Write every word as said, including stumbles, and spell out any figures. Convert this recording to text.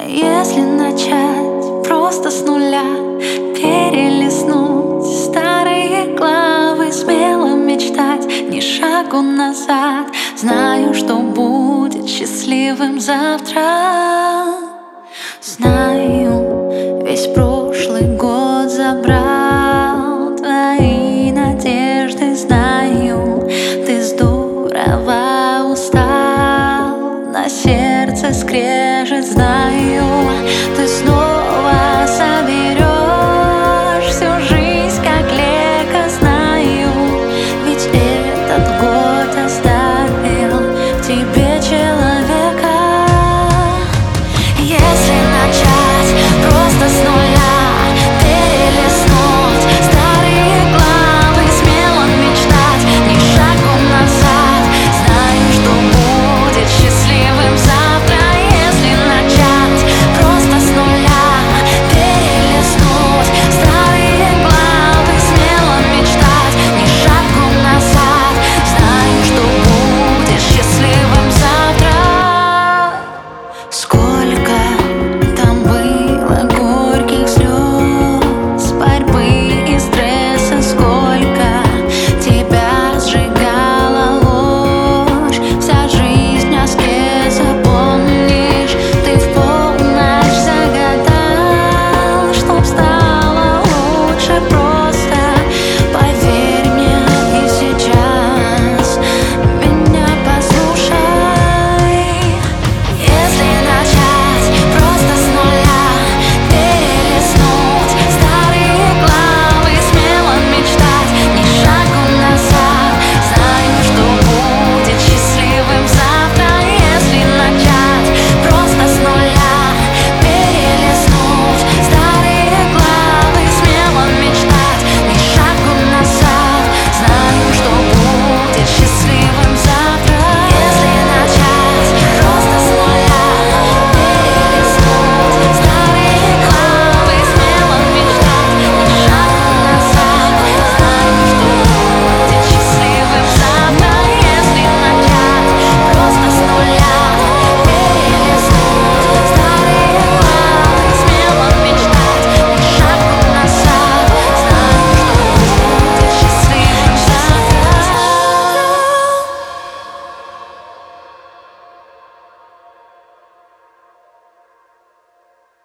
Если начать просто с нуля, перелистнуть старые главы, смело мечтать, ни шагу назад. Знаю, что будет счастливым завтра. Знаю, весь прошлый год забрал твои надежды. Знаю, ты здорово устал, на сердце скрежет. Знаю, ты снова соберешь